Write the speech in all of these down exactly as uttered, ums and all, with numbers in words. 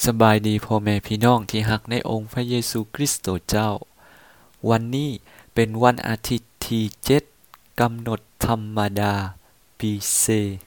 สบายดีพ่อแม่พี่น้องที่ฮักในองค์พระเยซูคริสต์เจ้าวันนี้เป็นวันอาทิตย์ที่เจ็ดกำหนดธรรมดาปีเซ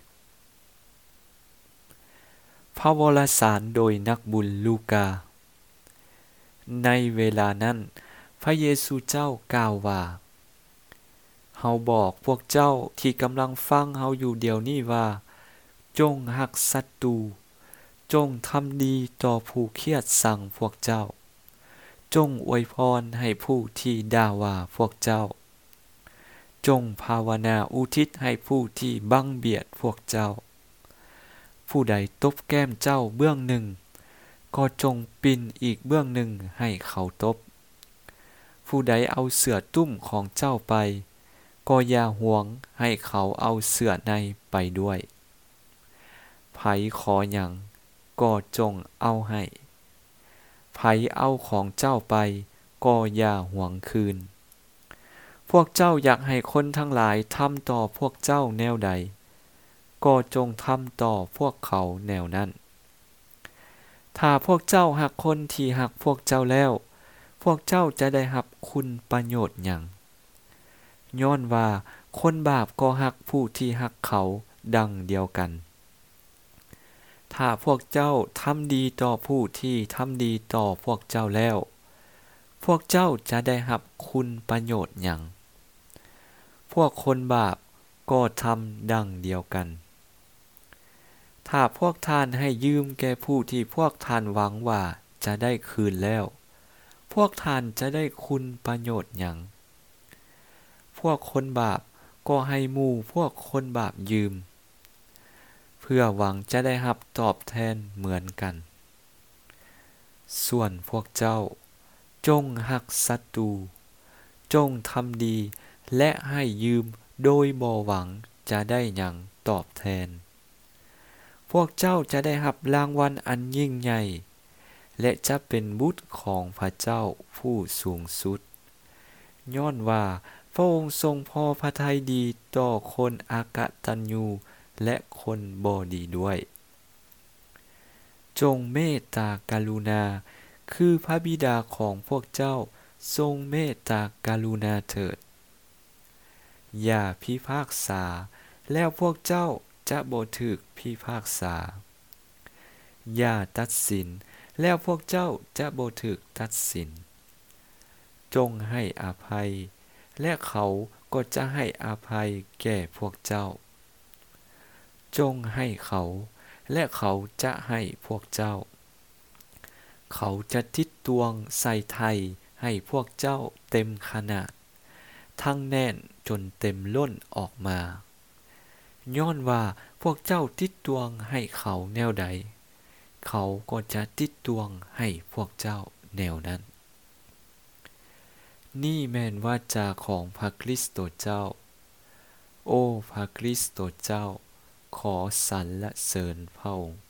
พระวรสารโดยนักบุญลูกาในเวลานั้นพระเยซูเจ้ากล่าวว่าเฮาบอกพวกเจ้าที่กำลังฟังเฮาอยู่เดี๋ยวนี้ว่าจงฮักศัตรูจงทำดีต่อผู้เคียดสังพวกเจ้าจงอวยพรให้ผู้ที่ด่าว่าพวกเจ้าจงภาวนาอุทิศให้ผู้ที่บังเบียดพวกเจ้าผู้ใดตบแก้มเจ้าเบื้องหนึ่งก็จงปินอีกเบื้องหนึ่งให้เขาตบผู้ใดเอาเสื้อตุ้มของเจ้าไปก็อย่าหวงให้เขาเอาเสื้อในไปด้วยไผขอหยังก็จงเอาให้ไผเอาของเจ้าไปก็อย่าหวงคืนพวกเจ้าอยากให้คนทั้งหลายทำต่อพวกเจ้าแนวใดก็จงทำต่อพวกเขาแนวนั้นถ้าพวกเจ้าหักคนที่หักพวกเจ้าแล้วพวกเจ้าจะได้รับคุณประโยชน์หยังย้อนว่าคนบาปก็หักผู้ที่หักเขาดังเดียวกันถ้าพวกเจ้าทำดีต่อผู้ที่ทำดีต่อพวกเจ้าแล้วพวกเจ้าจะได้รับคุณประโยชน์หยังพวกคนบาปก็ทำดังเดียวกันถ้าพวกท่านให้ยืมแก่ผู้ที่พวกท่านหวังว่าจะได้คืนแล้วพวกท่านจะได้คุณประโยชน์หยังพวกคนบาปก็ให้หมู่พวกคนบาปยืมเพื่อหวังจะได้รับตอบแทนเหมือนกันส่วนพวกเจ้าจงหักศัตรูจงทำดีและให้ยืมโดยบ่หวังจะได้หยังตอบแทนพวกเจ้าจะได้รับรางวัลอันยิ่งใหญ่และจะเป็นบุตรของพระเจ้าผู้สูงสุดย้อนว่าพระองค์ทรงพอพระทัยดีต่อคนอากตัญญูและคนบ่ดีด้วยจงเมตตากรุณาคือพระบิดาของพวกเจ้าทรงเมตตากรุณาเถิดอย่าพิพากษาแล้วพวกเจ้าจะบ่ถูกพิพากษาอย่าตัดสินแล้วพวกเจ้าจะบ่ถูกตัดสินจงให้อภัยและเขาก็จะให้อภัยแก่พวกเจ้าจงให้เขาและเขาจะให้พวกเจ้าเขาจะติดตวงใส่ไทยให้พวกเจ้าเต็มขนาดทั้งแน่นจนเต็มล้นออกมาย้อนว่าพวกเจ้าติดตวงให้เขาแนวใดเขาก็จะติดตวงให้พวกเจ้าแนวนั้นนี่แม่นวาจาของพระคริสต์เจ้าโอ้พระคริสต์เจ้าขอสรรเสริญพระองค์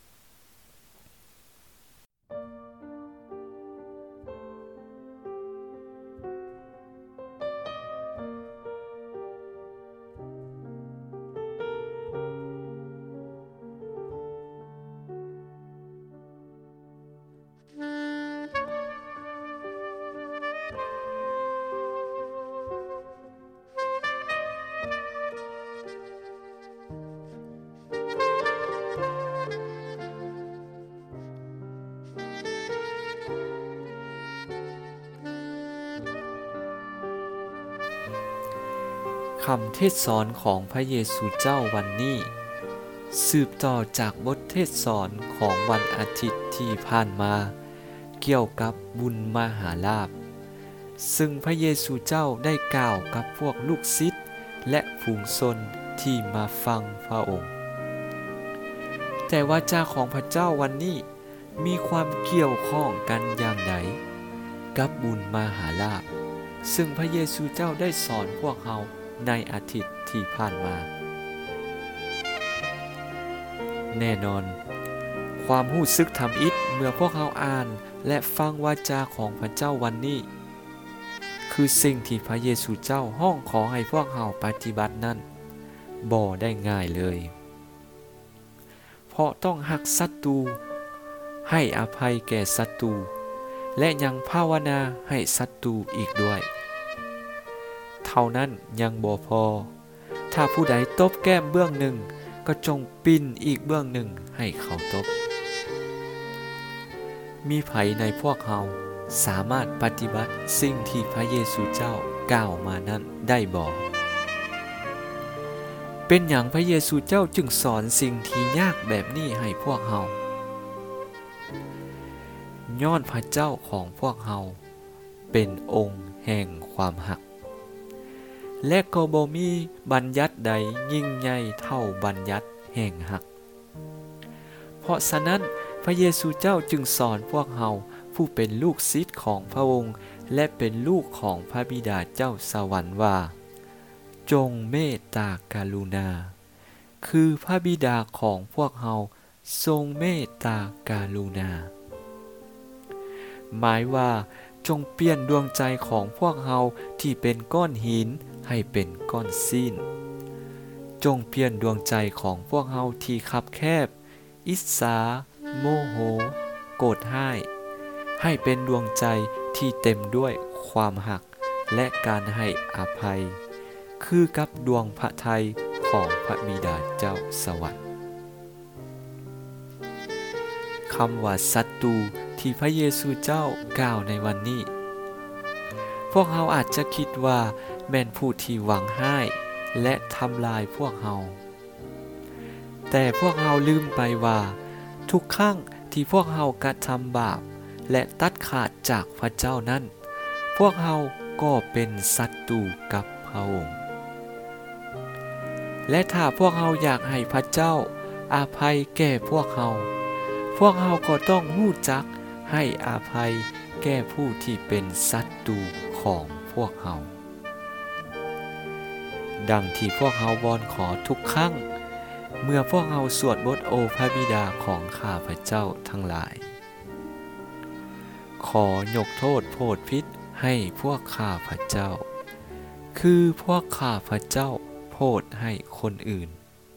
คำเทศสอนของพระเยซูเจ้าวันนี้สืบต่อจากบทเทศสอนของวันอาทิตย์ที่ผ่านมาเกี่ยวกับบุญมหาลาภซึ่งพระเยซูเจ้าได้กล่าวกับพวกลูกศิษย์และฝูงชนที่มาฟังพระองค์แต่วาจาของพระเจ้าวันนี้มีความเกี่ยวข้องกันอย่างไรกับบุญมหาลาภซึ่งพระเยซูเจ้าได้สอนพวกเราในอาทิตย์ที่ผ่านมาแน่นอนความรู้สึกทำอิฐเมื่อพวกเราอ่านและฟังวาจาของพระเจ้าวันนี้คือสิ่งที่พระเยซูเจ้าห้องขอให้พวกเราปฏิบัตินั้นบ่ได้ง่ายเลยเพราะต้องหักศัตรูให้อภัยแก่ศัตรูและยังภาวนาให้ศัตรูอีกด้วยเท่านั้นยังบ่พอถ้าผู้ใดตบแก้มเบื้องหนึ่งก็จงปิ่นอีกเบื้องหนึ่งให้เขาตบมีไผในพวกเราสามารถปฏิบัติสิ่งที่พระเยซูเจ้ากล่าวมานั้นได้บ่เป็นหยังพระเยซูเจ้าจึงสอนสิ่งที่ยากแบบนี้ให้พวกเราย้อนพระเจ้าของพวกเราเป็นองค์แห่งความหักและก็บ่มีบัญญัติใดยิ่งใหญ่เท่าบัญญัติแห่งหักเพราะฉะนั้นพระเยซูเจ้าจึงสอนพวกเราผู้เป็นลูกศิษย์ของพระองค์และเป็นลูกของพระบิดาเจ้าสวรรค์ว่าจงเมตตากรุณาคือพระบิดาของพวกเราทรงเมตตากรุณาหมายว่าจงเปลี่ยนดวงใจของพวกเราที่เป็นก้อนหินให้เป็นก้อนซีนจงเปลี่ยนดวงใจของพวกเราที่คับแคบอิจฉาโมโหโกรธห้ายให้เป็นดวงใจที่เต็มด้วยความหักและการให้อภัยคือกับดวงพระทัยของพระบิดาเจ้าสวรรค์คำว่าศัตรูที่พระเยซูเจ้ากล่าวในวันนี้พวกเราอาจจะคิดว่าแม่นผู้ที่หวังให้และทำลายพวกเราแต่พวกเราลืมไปว่าทุกครั้งที่พวกเรากระทำบาปและตัดขาดจากพระเจ้านั้นพวกเราก็เป็นศัตรูกับพระองค์และถ้าพวกเราอยากให้พระเจ้าอภัยแก่พวกเราพวกเราก็ต้องรู้จักให้อภัยแก่ผู้ที่เป็นศัตรูของพวกเราดังที่พวกเราวอนขอทุกครั้งเมื่อพวกเราสวดบทโอพระบิดาของข้าพเจ้าทั้งหลายขอยกโทษโทษพิษให้พวกข้าพเจ้าคือพวกข้าพเจ้าโทษให้คนอื่น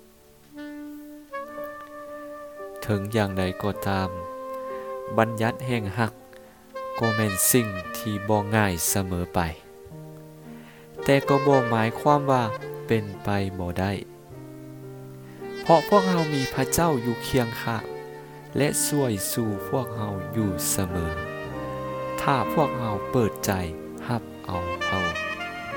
ถึงอย่างใดก็ตามบัญญัติแห่งหักก็แม่นสิ่งที่บ่ง่ายเสมอไปแต่ก็บ่หมายความว่าเป็นไปบ่ได้เพราะพวกเรามีพระเจ้าอยู่เคียงข้างและช่วยสู่พวกเราอยู่เสมอถ้าพวกเราเปิดใจรับเอาพระองค์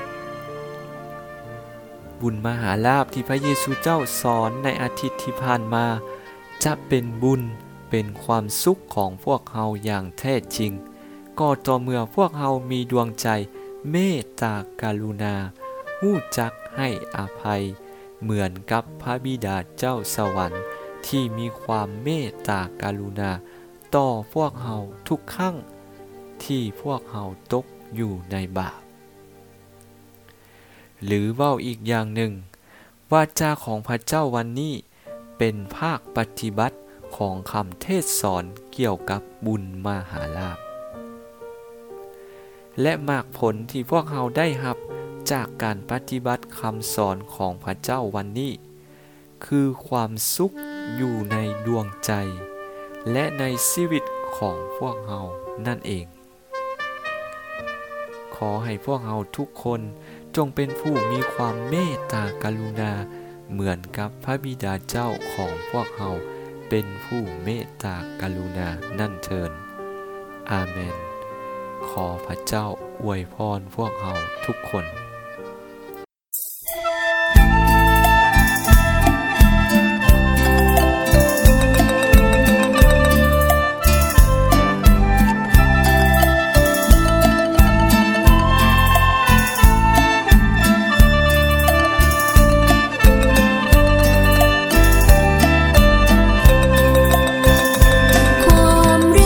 บุญมหาลาภที่พระเยซูเจ้าสอนในอาทิตย์ที่ผ่านมาจะเป็นบุญเป็นความสุขของพวกเราอย่างแท้จริงก็ต่อเมื่อพวกเรามีดวงใจเมตตากรุณารู้จักให้อภัยเหมือนกับพระบิดาเจ้าสวรรค์ที่มีความเมตตากรุณาต่อพวกเราทุกครั้งที่พวกเราตกอยู่ในบาปหรือเว้าอีกอย่างหนึ่งวาจาของพระเจ้าวันนี้เป็นภาคปฏิบัติของคำเทศสอนเกี่ยวกับบุญมหาลาภและมากผลที่พวกเราได้รับจากการปฏิบัติคำสอนของพระเจ้าวันนี้คือความสุขอยู่ในดวงใจและในชีวิตของพวกเรานั่นเองขอให้พวกเราทุกคนจงเป็นผู้มีความเมตตากรุณาเหมือนกับพระบิดาเจ้าของพวกเราเป็นผู้เมตตากรุณานั่นเถิดอาเมนขอพระเจ้าอวยพรพวกเราทุกคน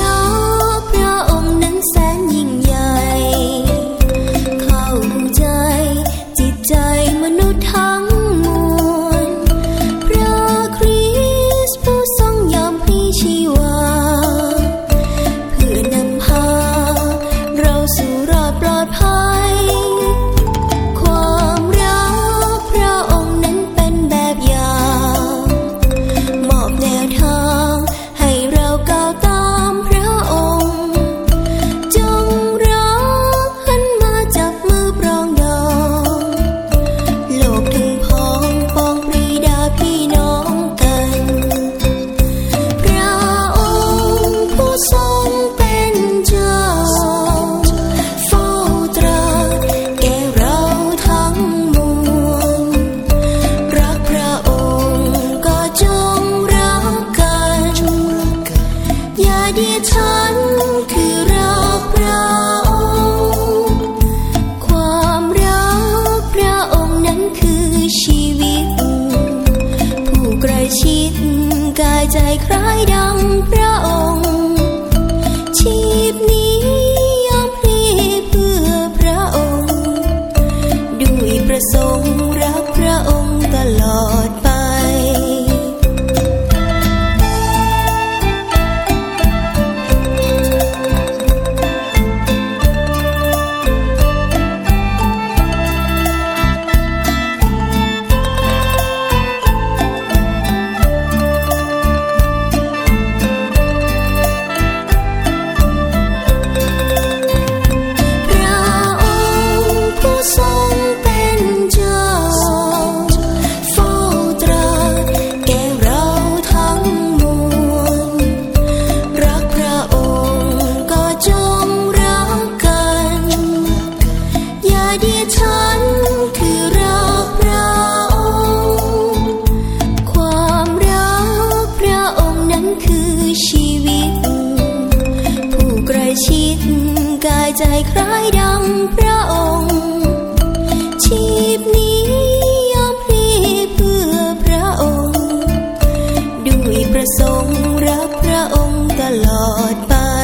ใจฉันคือรักพระองค์ความรักพระองค์นั้นคือชีวิตผู้ใกล้ชิดกายใจคล้ายดังพระองค์ชีพนี้ยอมพลีเพื่อพระองค์ด้วยประสงค์รักพระองค์ตลอดไปใจคล้ายดังพระองค์ชีพนี้ยอมพลีเพื่อพระองค์ด้วยประสงค์รักพระองค์ตลอดไป